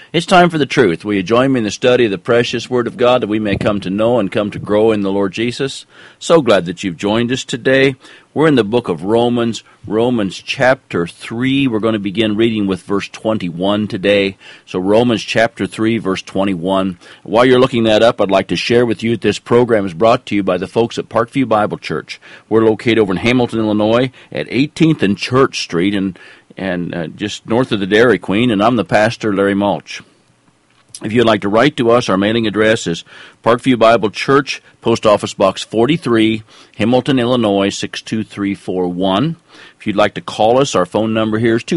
It's time for the truth. Will you join me in the study of the precious Word of God that we may come to know and come to grow in the Lord Jesus? So glad that you've joined us today. We're in the book of Romans, Romans chapter 3. We're going to begin reading with verse 21 today. So Romans chapter 3, verse 21. While you're looking that up, I'd like to share with you that this program is brought to you by the folks at Parkview Bible Church. We're located over in Hamilton, Illinois at 18th and Church Street and just north of the Dairy Queen, and I'm the pastor, Larry Mulch. If you'd like to write to us, our mailing address is Parkview Bible Church, Post Office Box 43, Hamilton, Illinois, 62341. If you'd like to call us, our phone number here is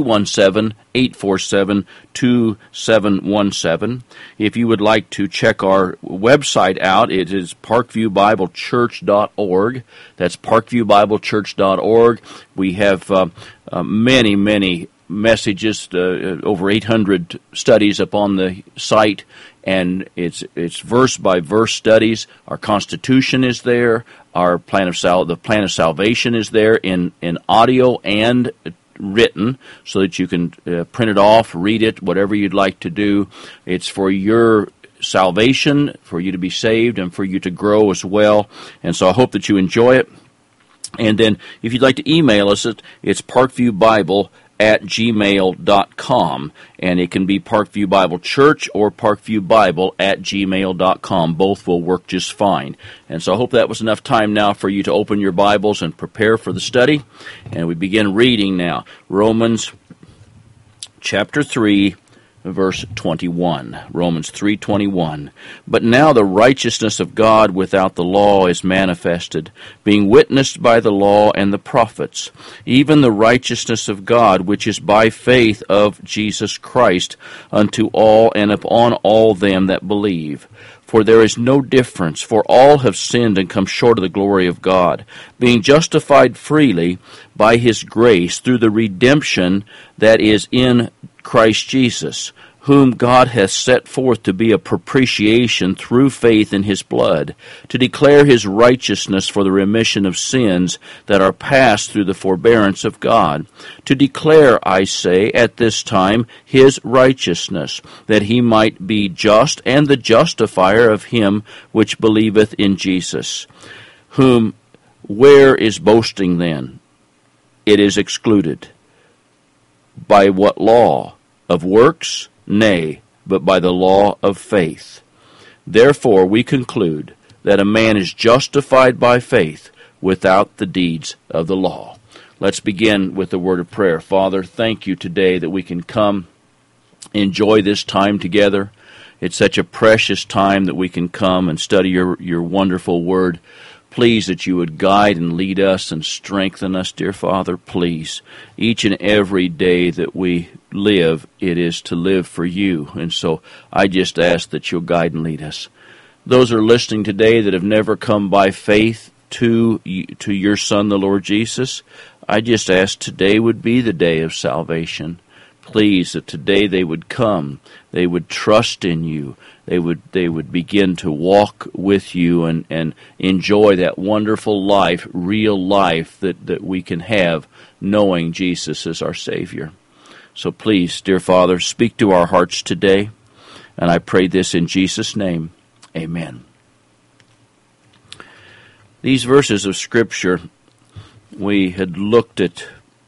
217-847-2717. If you would like to check our website out, it is parkviewbiblechurch.org. That's parkviewbiblechurch.org. We have many messages, over 800 studies upon the site, and it's verse by verse studies. Our Constitution is there. Our the plan of salvation is there in audio and written, so that you can print it off, read it, whatever you'd like to do. It's for your salvation, for you to be saved, and for you to grow as well. And so I hope that you enjoy it. And then if you'd like to email us, it's parkviewbible@gmail.com, and it can be Parkview Bible Church or parkviewbible@gmail.com. Both will work just fine. And so I hope that was enough time now for you to open your Bibles and prepare for the study. And we begin reading now. Romans chapter 3, verse 21. Romans 3:21. But now the righteousness of God without the law is manifested, being witnessed by the law and the prophets, even the righteousness of God which is by faith of Jesus Christ unto all and upon all them that believe. For there is no difference, for all have sinned and come short of the glory of God, being justified freely by His grace through the redemption that is in Christ Jesus, whom God hath set forth to be a propitiation through faith in His blood, to declare His righteousness for the remission of sins that are past through the forbearance of God, to declare, I say, at this time, His righteousness, that He might be just and the justifier of him which believeth in Jesus. Whom, where is boasting then? It is excluded. By what law? Of works? Nay, but by the law of faith. Therefore we conclude that a man is justified by faith without the deeds of the law. Let's begin with the word of prayer. Father, thank you today that we can come, enjoy this time together. It's such a precious time that we can come and study your wonderful word. Please that you would guide and lead us and strengthen us, dear Father, please. Each and every day that we live, it is to live for you. And so I just ask that you'll guide and lead us. Those who are listening today that have never come by faith to your Son, the Lord Jesus, I just ask today would be the day of salvation. Please, that today they would come, they would trust in you, they would begin to walk with you and enjoy that wonderful life, real life that we can have knowing Jesus is our Savior. So please, dear Father, speak to our hearts today, and I pray this in Jesus' name. Amen. These verses of Scripture, we had looked at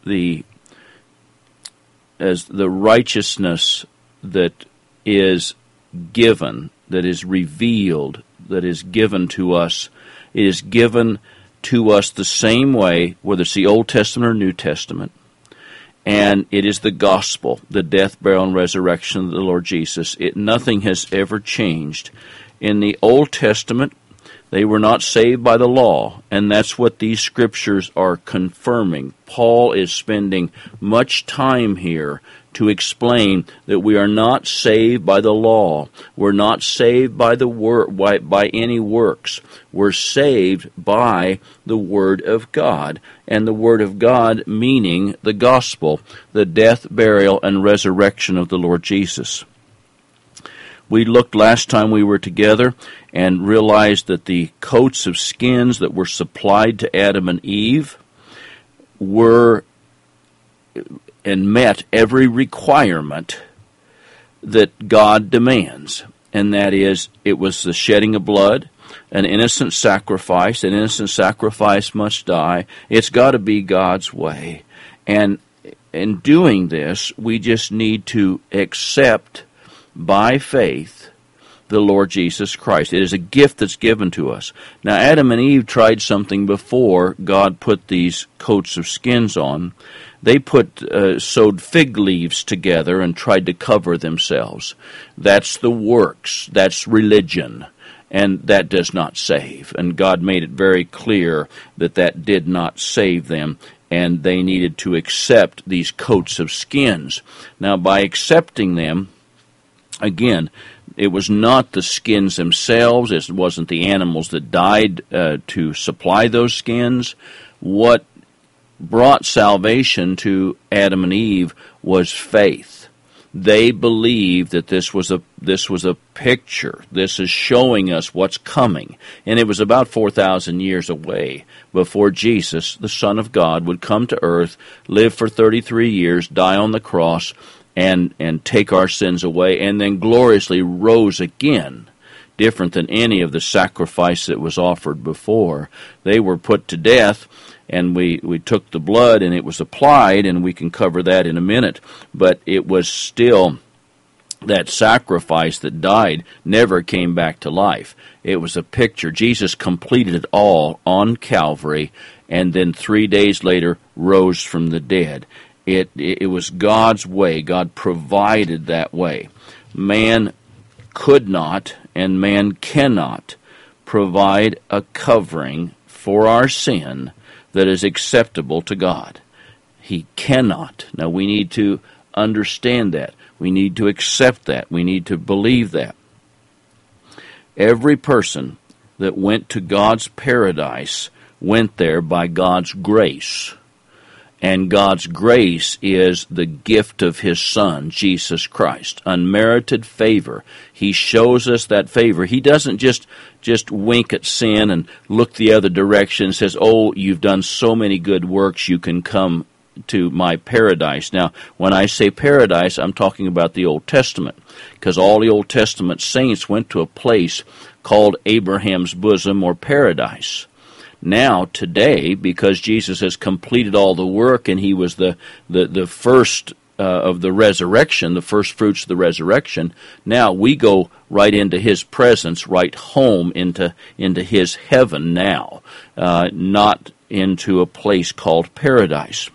as the righteousness that is given, that is revealed, that is given to us. It is given to us the same way, whether it's the Old Testament or New Testament. And it is the gospel, the death, burial, and resurrection of the Lord Jesus. Nothing has ever changed. In the Old Testament, they were not saved by the law, and that's what these scriptures are confirming. Paul is spending much time here to explain that we are not saved by the law. We're not saved by by any works. We're saved by the Word of God, and the Word of God meaning the gospel, the death, burial, and resurrection of the Lord Jesus. We looked last time we were together and realized that the coats of skins that were supplied to Adam and Eve were and met every requirement that God demands, and that is, it was the shedding of blood, an innocent sacrifice. An innocent sacrifice must die. It's got to be God's way. And in doing this, we just need to accept by faith the Lord Jesus Christ. It is a gift that's given to us. Now, Adam and Eve tried something before God put these coats of skins on. They sewed fig leaves together and tried to cover themselves. That's the works. That's religion. And that does not save. And God made it very clear that that did not save them, and they needed to accept these coats of skins. Now, by accepting them, again, it was not the skins themselves. It wasn't the animals that died to supply those skins. What brought salvation to Adam and Eve was faith. They believed that this was a picture. This is showing us what's coming. And it was about 4,000 years away before Jesus, the Son of God, would come to earth, live for 33 years, die on the cross, and take our sins away, and then gloriously rose again, different than any of the sacrifice that was offered before. They were put to death, and we took the blood, and it was applied, and we can cover that in a minute, but it was still that sacrifice that died never came back to life. It was a picture. Jesus completed it all on Calvary, and then 3 days later rose from the dead. It was God's way. God provided that way. Man could not and man cannot provide a covering for our sin that is acceptable to God. He cannot. Now, we need to understand that. We need to accept that. We need to believe that. Every person that went to God's paradise went there by God's grace. And God's grace is the gift of His Son, Jesus Christ. Unmerited favor. He shows us that favor. He doesn't just wink at sin and look the other direction and says, oh, you've done so many good works, you can come to my paradise. Now, when I say paradise, I'm talking about the Old Testament, because all the Old Testament saints went to a place called Abraham's bosom or paradise. Now, today, because Jesus has completed all the work and He was the first of the resurrection, the first fruits of the resurrection, now we go right into His presence, right home into His heaven now, not into a place called paradise.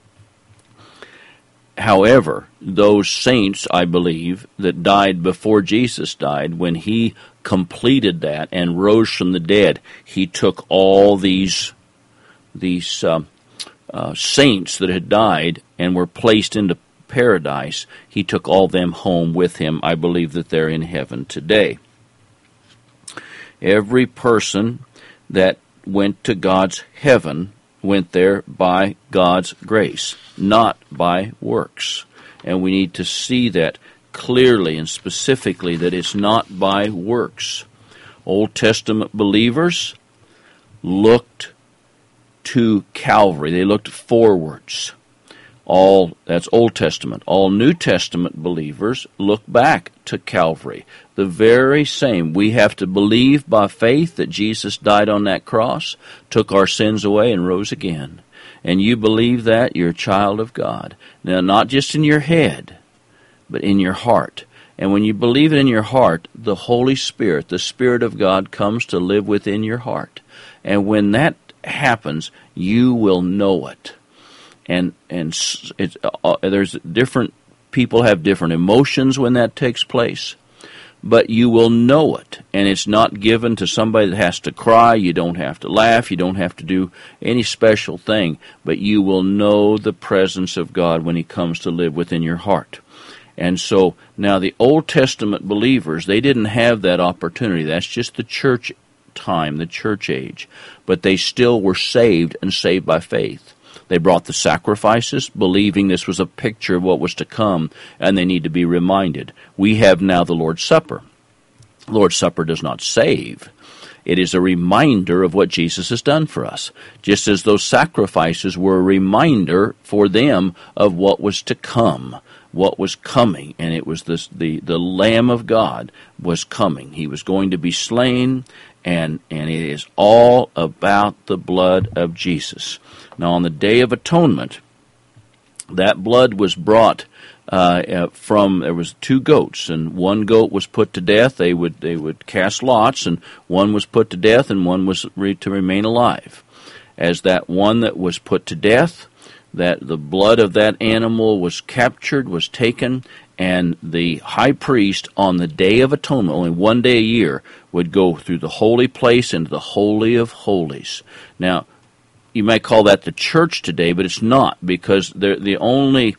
However, those saints, I believe, that died before Jesus died, when He completed that and rose from the dead, He took all these saints that had died and were placed into paradise. He took all them home with Him. I believe that they're in heaven today. Every person that went to God's heaven went there by God's grace, not by works. And we need to see that clearly and specifically, that it's not by works. Old Testament believers looked to Calvary. They looked forwards. That's Old Testament. All New Testament believers look back to Calvary. The very same. We have to believe by faith that Jesus died on that cross, took our sins away, and rose again. And you believe that, you're a child of God. Now, not just in your head, but in your heart. And when you believe it in your heart, the Holy Spirit, the Spirit of God, comes to live within your heart. And when that happens, you will know it. And there's different people have different emotions when that takes place, but you will know it. And it's not given to somebody that has to cry. You don't have to laugh. You don't have to do any special thing, but you will know the presence of God when He comes to live within your heart. And so now the Old Testament believers, they didn't have that opportunity. That's just the church time, the church age. But they still were saved and saved by faith. They brought the sacrifices, believing this was a picture of what was to come, and they need to be reminded. We have now the Lord's Supper. The Lord's Supper does not save. It is a reminder of what Jesus has done for us, just as those sacrifices were a reminder for them of what was to come. what was coming, and it was the Lamb of God was coming. He was going to be slain, and it is all about the blood of Jesus. Now, on the Day of Atonement, that blood was brought from, there was 2 goats, and one goat was put to death. They would cast lots, and one was put to death, and one was to remain alive. As that one that was put to death, that the blood of that animal was captured, was taken, and the high priest on the Day of Atonement, only one day a year, would go through the holy place into the Holy of Holies. Now, you might call that the church today, but it's not, because the only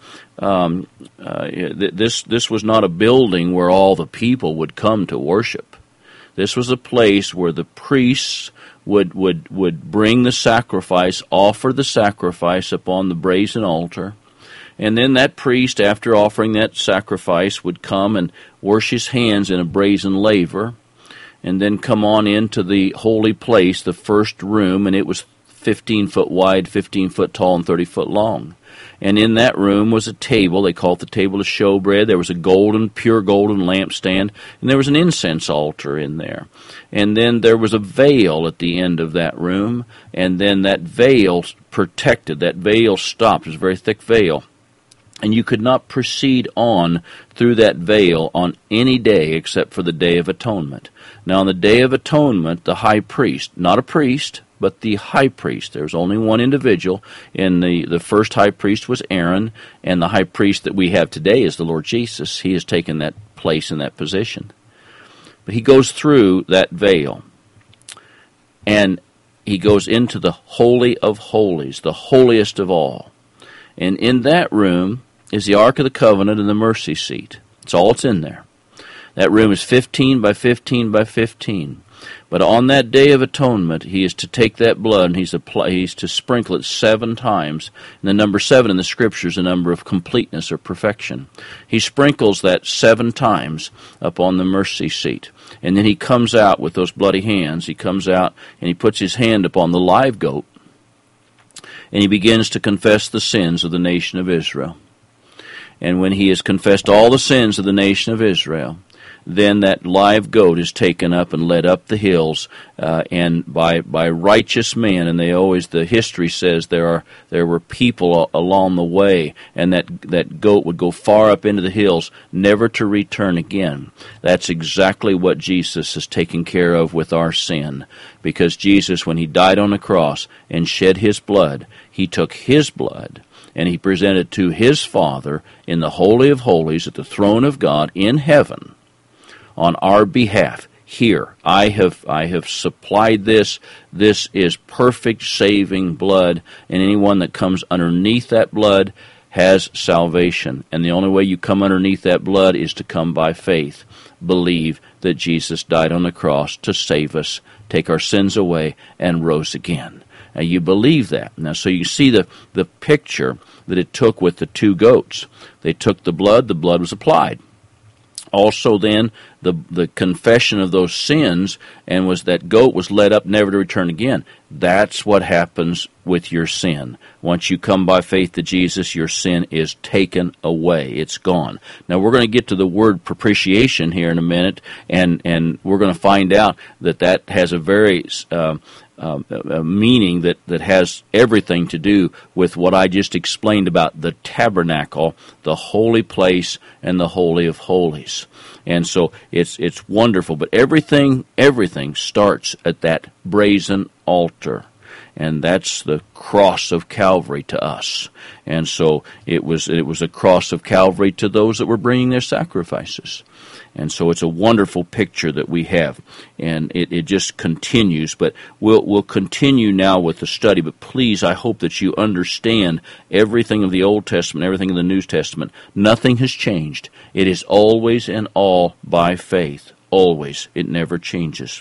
this was not a building where all the people would come to worship. This was a place where the priests would bring the sacrifice, offer the sacrifice upon the brazen altar, and then that priest, after offering that sacrifice, would come and wash his hands in a brazen laver, and then come on into the holy place, the first room, and it was 15 foot wide, 15 foot tall, and 30 foot long. And in that room was a table. They called it the table of showbread. There was a pure golden lampstand, and there was an incense altar in there. And then there was a veil at the end of that room, and then that veil protected. That veil stopped. It was a very thick veil. And you could not proceed on through that veil on any day except for the Day of Atonement. Now, on the Day of Atonement, the high priest, not a priest, but the high priest. There's only one individual, and the first high priest was Aaron, and the high priest that we have today is the Lord Jesus. He has taken that place in that position. But he goes through that veil, and he goes into the Holy of Holies, the holiest of all. And in that room is the Ark of the Covenant and the mercy seat. That's all that's in there. That room is 15 by 15 by 15. But on that Day of Atonement, he is to take that blood and he's to sprinkle it 7 times. And the number 7 in the Scripture is a number of completeness or perfection. He sprinkles that 7 times upon the mercy seat. And then he comes out with those bloody hands. He comes out and he puts his hand upon the live goat. And he begins to confess the sins of the nation of Israel. And when he has confessed all the sins of the nation of Israel, then that live goat is taken up and led up the hills, and by righteous men. And the history says there were people along the way, and that goat would go far up into the hills, never to return again. That's exactly what Jesus has taken care of with our sin, because Jesus, when he died on the cross and shed his blood, he took his blood and he presented to his Father in the Holy of Holies at the throne of God in heaven on our behalf. Here, I have supplied this. This is perfect saving blood, and anyone that comes underneath that blood has salvation. And the only way you come underneath that blood is to come by faith. Believe that Jesus died on the cross to save us, take our sins away, and rose again. Now, you believe that. Now, so you see the picture that it took with the 2 goats. They took the blood was applied. Also then, the confession of those sins, and was that goat was led up never to return again. That's what happens with your sin. Once you come by faith to Jesus, your sin is taken away. It's gone. Now, we're going to get to the word propitiation here in a minute, and we're going to find out that has a very a meaning that has everything to do with what I just explained about the tabernacle, the holy place, and the Holy of Holies. And so it's wonderful, but everything starts at that brazen altar. And that's the cross of Calvary to us. And so it was a cross of Calvary to those that were bringing their sacrifices. And so it's a wonderful picture that we have. And it just continues. But we'll continue now with the study. But please, I hope that you understand everything of the Old Testament, everything of the New Testament. Nothing has changed. It is always and all by faith. Always. It never changes.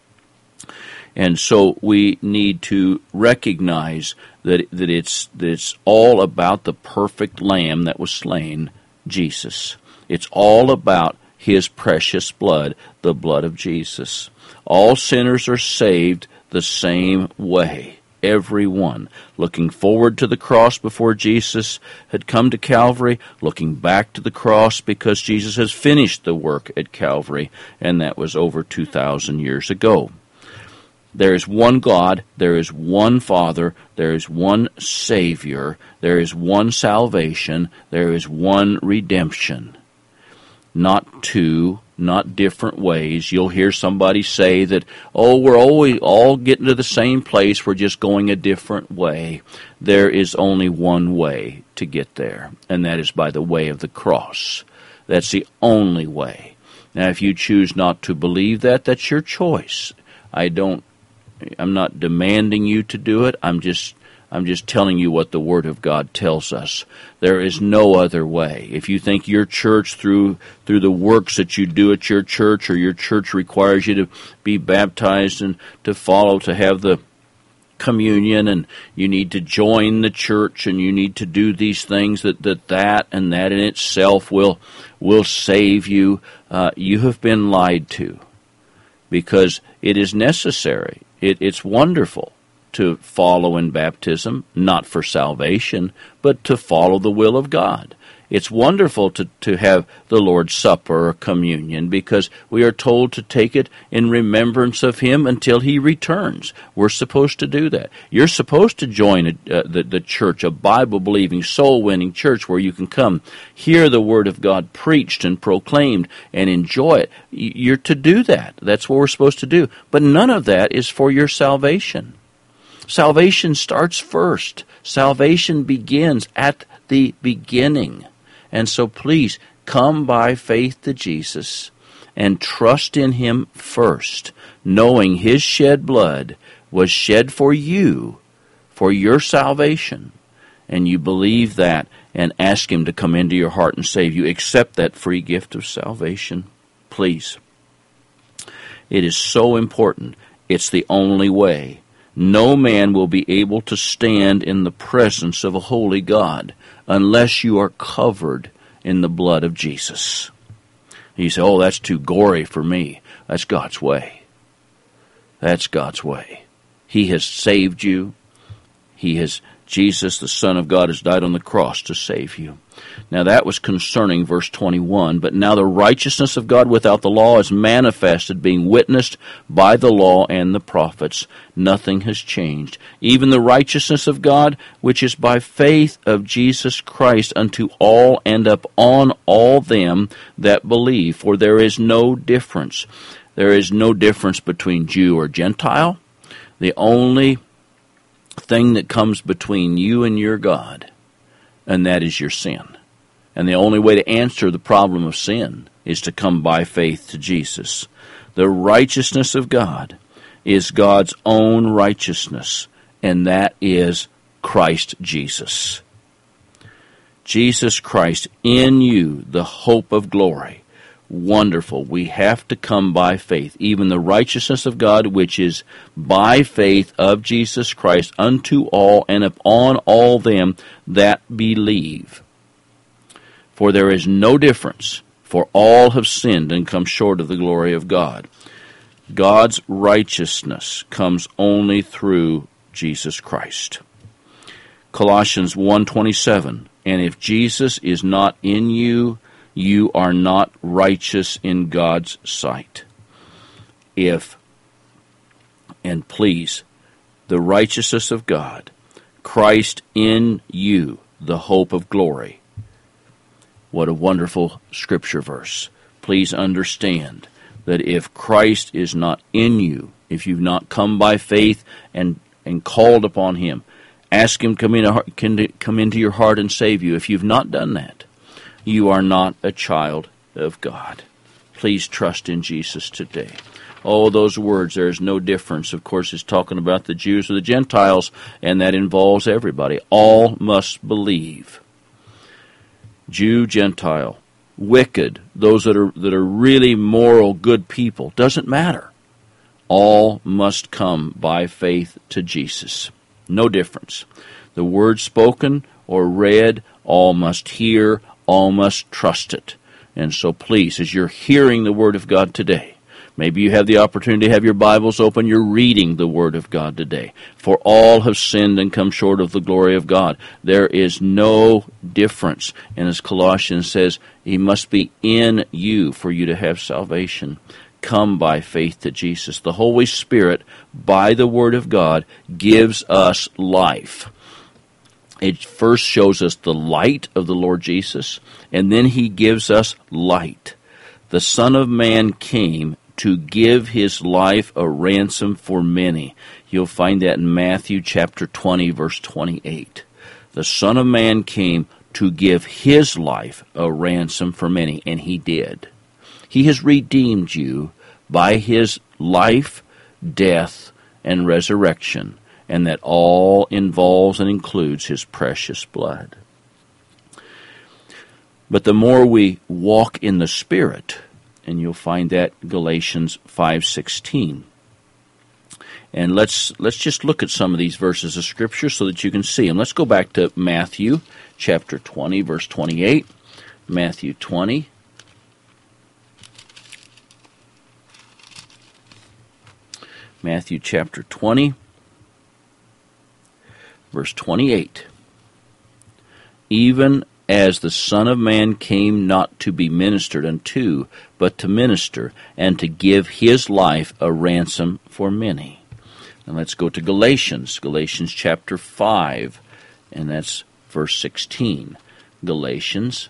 And so we need to recognize that it's all about the perfect Lamb that was slain, Jesus. It's all about his precious blood, the blood of Jesus. All sinners are saved the same way. every one. Looking forward to the cross before Jesus had come to Calvary, looking back to the cross because Jesus has finished the work at Calvary, and that was over 2,000 years ago. There is one God, there is one Father, there is one Savior, there is one salvation, there is one redemption. Not two, not different ways. You'll hear somebody say that, we're always all getting to the same place, we're just going a different way. There is only one way to get there, and that is by the way of the cross. That's the only way. Now, if you choose not to believe that, that's your choice. I'm not demanding you to do it. I'm just telling you what the Word of God tells us. There is no other way. If you think your church, through the works that you do at your church, or your church requires you to be baptized and to follow, to have the communion, and you need to join the church, and you need to do these things, that in itself will save you, you have been lied to. Because it is necessary. It's wonderful to follow in baptism, not for salvation, but to follow the will of God. It's wonderful to have the Lord's Supper or communion, because we are told to take it in remembrance of Him until He returns. We're supposed to do that. You're supposed to join the church, a Bible-believing, soul-winning church where you can come, hear the Word of God preached and proclaimed, and enjoy it. You're to do that. That's what we're supposed to do. But none of that is for your salvation. Salvation starts first. Salvation begins at the beginning. And so please, come by faith to Jesus and trust in Him first, knowing His shed blood was shed for you, for your salvation. And you believe that and ask Him to come into your heart and save you. Accept that free gift of salvation, please. It is so important. It's the only way. No man will be able to stand in the presence of a holy God unless you are covered in the blood of Jesus. You say, that's too gory for me. That's God's way. That's God's way. He has saved you. Jesus, the Son of God, has died on the cross to save you. Now that was concerning verse 21. But now the righteousness of God without the law is manifested, being witnessed by the law and the prophets. Nothing has changed. Even the righteousness of God, which is by faith of Jesus Christ unto all and upon all them that believe. For there is no difference. There is no difference between Jew or Gentile. The only thing that comes between you and your God, and that is your sin. And the only way to answer the problem of sin is to come by faith to Jesus. The righteousness of God is God's own righteousness, and that is Christ Jesus. Jesus Christ in you, the hope of glory. Wonderful. We have to come by faith. Even the righteousness of God, which is by faith of Jesus Christ unto all and upon all them that believe. For there is no difference, for all have sinned and come short of the glory of God. God's righteousness comes only through Jesus Christ. Colossians 1:27, and if Jesus is not in you, you are not righteous in God's sight. And please, the righteousness of God, Christ in you, the hope of glory. What a wonderful scripture verse. Please understand that if Christ is not in you, if you've not come by faith and called upon Him, ask Him to come into your heart and save you. If you've not done that, you are not a child of God. Please trust in Jesus today. Those words, there is no difference. Of course, it's talking about the Jews or the Gentiles, and that involves everybody. All must believe. Jew, Gentile, wicked, those that are really moral, good people, doesn't matter. All must come by faith to Jesus. No difference. The word spoken or read, all must hear, all must trust it. And so please, as you're hearing the Word of God today, Maybe you have the opportunity to have your Bibles open. You're reading the Word of God today. For all have sinned and come short of the glory of God. There is no difference. And as Colossians says, He must be in you for you to have salvation. Come by faith to Jesus. The Holy Spirit, by the Word of God, gives us life. It first shows us the light of the Lord Jesus, and then He gives us light. The Son of Man came to give His life a ransom for many. You'll find that in Matthew chapter 20, verse 28. The Son of Man came to give His life a ransom for many, and He did. He has redeemed you by His life, death, and resurrection, and that all involves and includes His precious blood. But the more we walk in the Spirit, and you'll find that Galatians 5:16. And let's just look at some of these verses of Scripture so that you can see them. Let's go back to Matthew chapter 20, verse 28. Matthew 20. Matthew chapter 20, verse 28. Even as the Son of Man came not to be ministered unto, but to minister, and to give His life a ransom for many. And let's go to Galatians chapter 5, and that's verse 16. Galatians,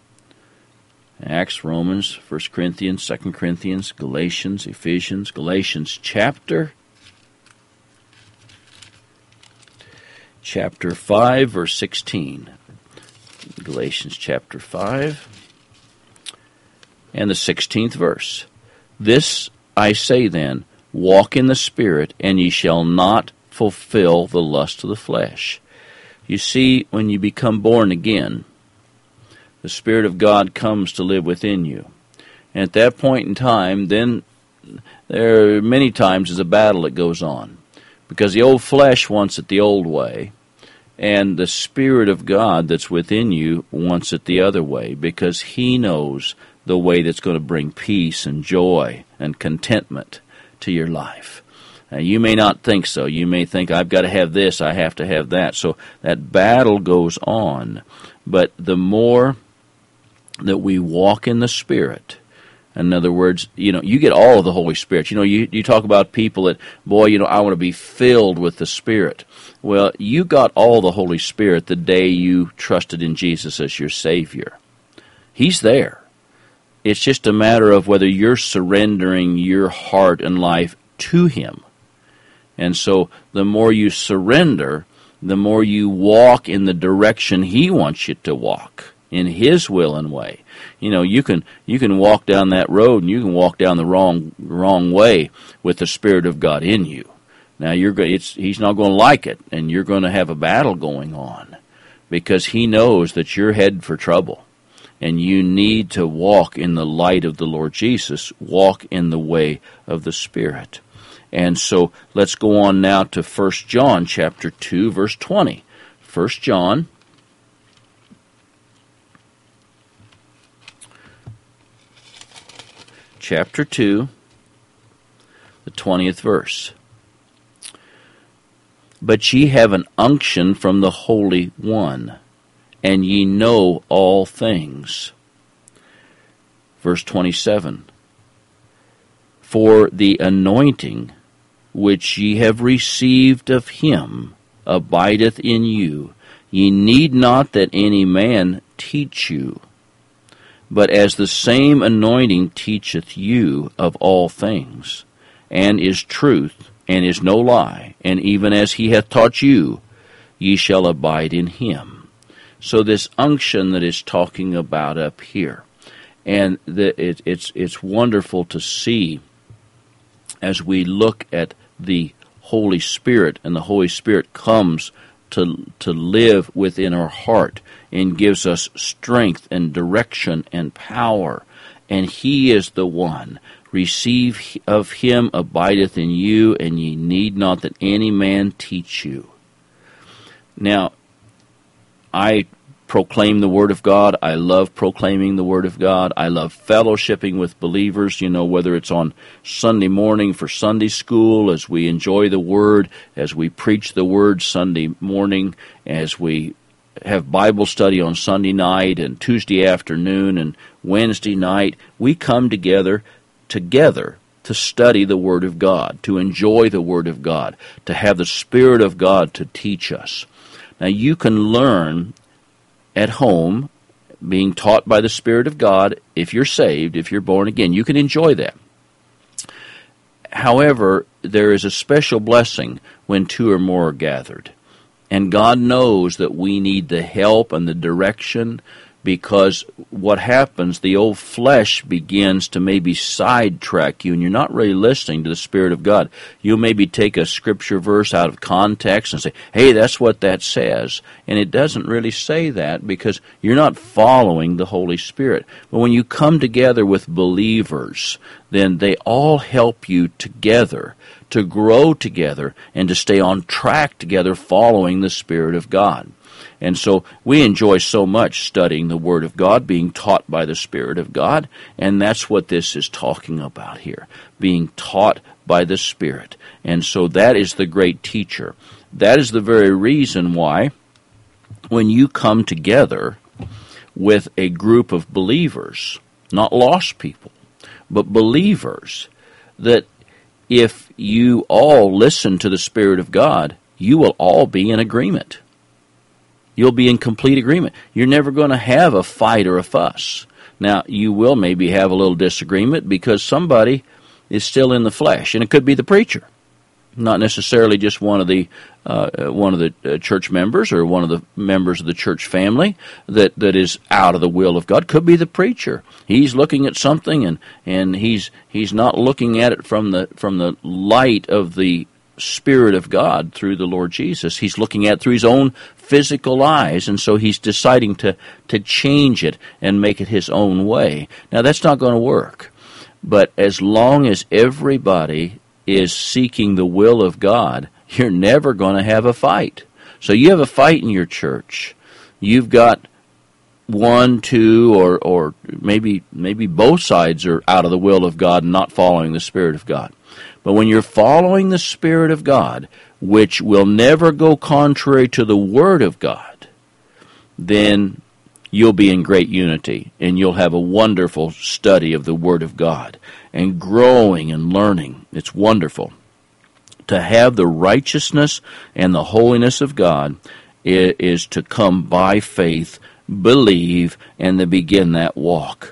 Acts, Romans, 1 Corinthians, 2 Corinthians, Galatians, Ephesians, Galatians chapter 5, verse 16. Galatians chapter 5 and the 16th verse. This I say then, walk in the Spirit, and ye shall not fulfill the lust of the flesh. You see, when you become born again, the Spirit of God comes to live within you. And at that point in time, then there are many times is a battle that goes on. Because the old flesh wants it the old way, and the Spirit of God that's within you wants it the other way, because He knows the way that's going to bring peace and joy and contentment to your life. Now, you may not think so. You may think, I've got to have this, I have to have that. So that battle goes on. But the more that we walk in the Spirit, in other words, you get all of the Holy Spirit. You talk about people that, I want to be filled with the Spirit. Well, you got all the Holy Spirit the day you trusted in Jesus as your Savior. He's there. It's just a matter of whether you're surrendering your heart and life to Him. And so the more you surrender, the more you walk in the direction He wants you to walk, in His will and way. You can walk down that road, and you can walk down the wrong way with the Spirit of God in you. Now He's not going to like it, and you're going to have a battle going on, because He knows that you're headed for trouble, and you need to walk in the light of the Lord Jesus, walk in the way of the Spirit. And so let's go on now to 1 John chapter 2, verse 20. 1 John chapter 2, the 20th verse. But ye have an unction from the Holy One, and ye know all things. Verse 27. For the anointing which ye have received of Him abideth in you. Ye need not that any man teach you. But as the same anointing teacheth you of all things, and is truth, and is no lie, and even as He hath taught you, ye shall abide in Him. So this unction that is talking about up here, and it's wonderful to see as we look at the Holy Spirit, and the Holy Spirit comes to live within our heart and gives us strength and direction and power. And He is the one. Receive of Him abideth in you, and ye need not that any man teach you. Now, I proclaim the Word of God. I love proclaiming the Word of God. I love fellowshipping with believers, whether it's on Sunday morning for Sunday school, as we enjoy the Word, as we preach the Word Sunday morning, as we have Bible study on Sunday night and Tuesday afternoon and Wednesday night. We come together to study the Word of God, to enjoy the Word of God, to have the Spirit of God to teach us. Now, you can learn at home, being taught by the Spirit of God. If you're saved, if you're born again, you can enjoy that. However, there is a special blessing when two or more are gathered. And God knows that we need the help and the direction, because what happens, the old flesh begins to maybe sidetrack you, and you're not really listening to the Spirit of God. You'll maybe take a scripture verse out of context and say, hey, that's what that says. And it doesn't really say that, because you're not following the Holy Spirit. But when you come together with believers, then they all help you together to grow together and to stay on track together following the Spirit of God. And so we enjoy so much studying the Word of God, being taught by the Spirit of God, and that's what this is talking about here, being taught by the Spirit. And so that is the great teacher. That is the very reason why when you come together with a group of believers, not lost people, but believers, that if you all listen to the Spirit of God, you will all be in agreement. You'll be in complete agreement. You're never going to have a fight or a fuss. Now, you will maybe have a little disagreement because somebody is still in the flesh, and it could be the preacher, not necessarily just one of the church members or one of the members of the church family that is out of the will of God. Could be the preacher. He's looking at something, and he's not looking at it from the light of the Spirit of God through the Lord Jesus. He's looking at it through his own physical eyes, and so he's deciding to change it and make it his own way. Now, that's not going to work. But as long as everybody is seeking the will of God, you're never going to have a fight. So you have a fight in your church. You've got one, two, or maybe both sides are out of the will of God and not following the Spirit of God. But when you're following the Spirit of God, which will never go contrary to the Word of God, then you'll be in great unity, and you'll have a wonderful study of the Word of God, and growing and learning. It's wonderful. To have the righteousness and the holiness of God is to come by faith, believe, and to begin that walk.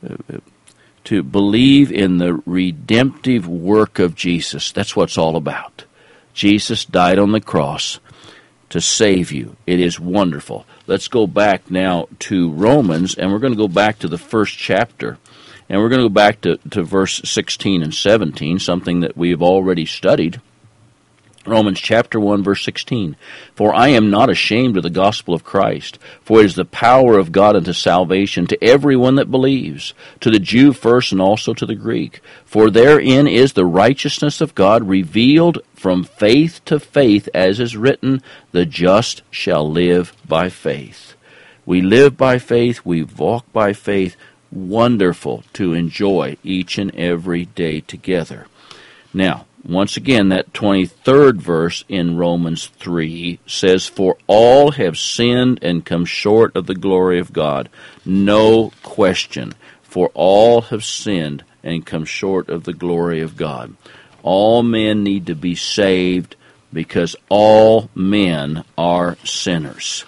To believe in the redemptive work of Jesus. That's what it's all about. Jesus died on the cross to save you. It is wonderful. Let's go back now to Romans, and we're going to go back to the first chapter. And we're going to go back to verse 16 and 17, something that we have already studied. Romans chapter 1, verse 16. For I am not ashamed of the gospel of Christ, for it is the power of God unto salvation to everyone that believes, to the Jew first and also to the Greek. For therein is the righteousness of God revealed from faith to faith, as is written, the just shall live by faith. We live by faith, we walk by faith. Wonderful to enjoy each and every day together. Now, once again, that 23rd verse in Romans 3 says, for all have sinned and come short of the glory of God. No question. For all have sinned and come short of the glory of God. All men need to be saved because all men are sinners.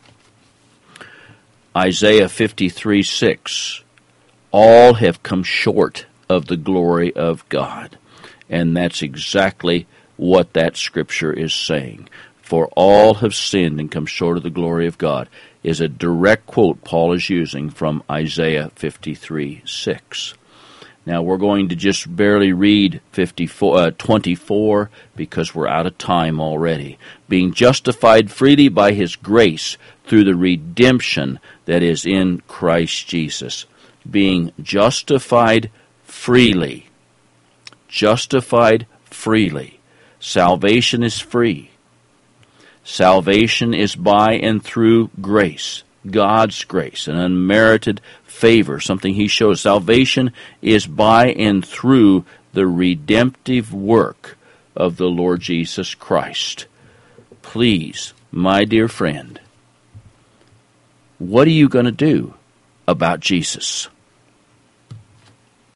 Isaiah 53:6. All have come short of the glory of God. And that's exactly what that scripture is saying. For all have sinned and come short of the glory of God is a direct quote Paul is using from Isaiah 53:6. Now we're going to just barely read 24 because we're out of time already. Being justified freely by His grace through the redemption that is in Christ Jesus. Being justified freely. Justified freely. Salvation is free. Salvation is by and through grace. God's grace, an unmerited favor, something He shows. Salvation is by and through the redemptive work of the Lord Jesus Christ. Please, my dear friend, what are you going to do about Jesus?